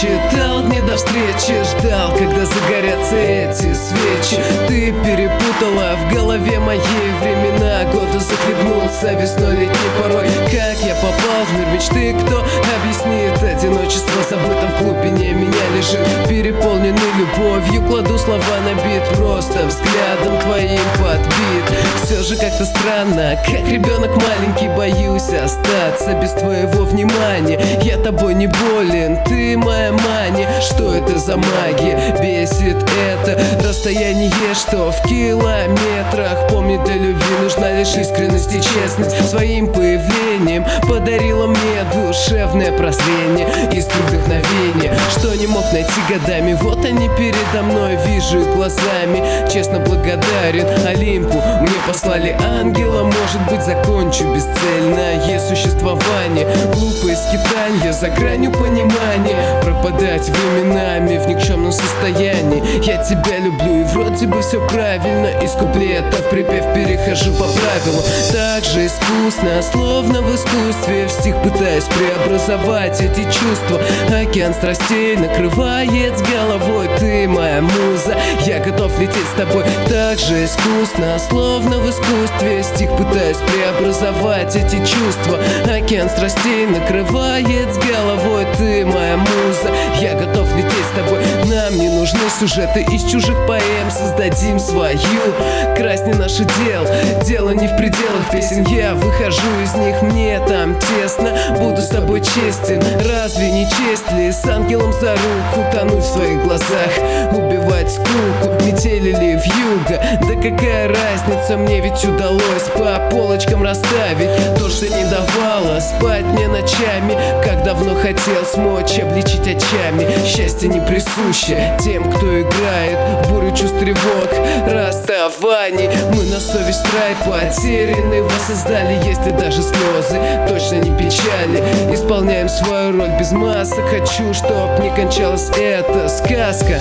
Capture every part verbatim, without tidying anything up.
читал дни до встречи, ждал, когда загорятся эти свечи. Ты перепутала в голове мои времена, годы захлебнулся весной летней порой. Как я попал в мир мечты, кто объяснит? Одиночество забыто в глубине меня лежит, переполненный любовью, кладу слова на бит, просто взглядом твоим подбит. Все же как-то странно, как ребенок маленький, боюсь остаться без твоего внимания. Я тобой не болен, ты моя мания. Что это за магия? Бесит это расстояние, что в километрах. Помни, для любви нужна лишь искренность и честность. Своим появлением подарила мне душевное прозрение, искру вдохновения, что не мог найти годами. Вот они передо мной, вижу их глазами. Честно благодарен Олимпу, мне послали ангела. Может быть, закончу бесцельное существование, глупое скитанье за гранью понимания, пропадать временами в никчемном состоянии. Я тебя люблю, и вроде бы все правильно, из куплета в припев перехожу по правилу. Так же искусно, словно в искусстве, в стих пытаюсь преобразовать эти чувства. Океан страстей накрывает с головой, ты моя муза, я готов лететь с тобой. Так же искусно, словно в искусстве, стих пытаюсь преобразовать эти чувства. Океан страстей накрывает с головой, ты моя муза, я готов лететь с тобой. Нам не нужны сюжеты из чужих поэм, создадим свою. Красть не наше дело, дело не в пределах песен. Я выхожу из них, мне там тесно, буду с тобой честен. Разве не честь ли с ангелом за руку тонуть в твоих глазах, убивать скуку, метели ли вьюга? Да какая разница, мне ведь удалось по полочкам расставить то, что не давало спать мне ночами. Как давно хотел смочь обличить очами. Счастье не присуще тем, кто играет в бурю чувств, тревог, расставаний. Мы на совесть рай потеряны воссоздали, есть и даже слезы, точно не печали. Исполняем свою роль без масок, хочу, чтоб не кончалась эта сказка.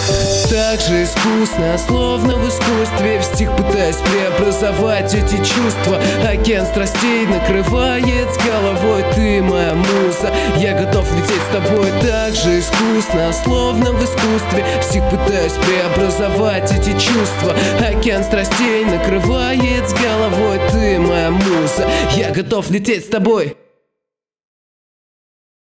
Так же искусно, словно в искусстве, в стих пытаюсь преобразовать эти чувства. Океан страстей накрывает с головой, ты моя муза, я готов лететь с тобой. Так же искусно, словно в искусстве, в стих пытаюсь преобразовать эти чувства. Океан страстей накрывает с головой, ты моя муза, я готов лететь с тобой.